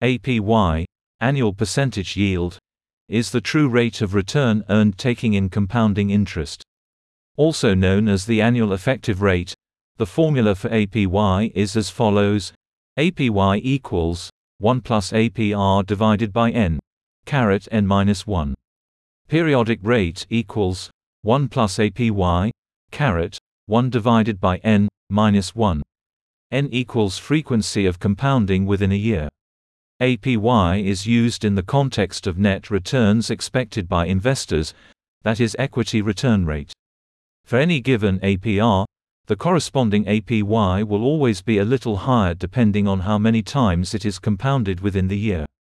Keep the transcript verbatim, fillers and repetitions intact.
A P Y, annual percentage yield, is the true rate of return earned taking in compounding interest. Also known as the annual effective rate, the formula for A P Y is as follows: A P Y equals one plus A P R divided by n, caret n minus one. Periodic rate equals one plus A P Y, caret one divided by n minus one. N equals frequency of compounding within a year. A P Y is used in the context of net returns expected by investors, that is equity return rate. For any given A P R, the corresponding A P Y will always be a little higher depending on how many times it is compounded within the year.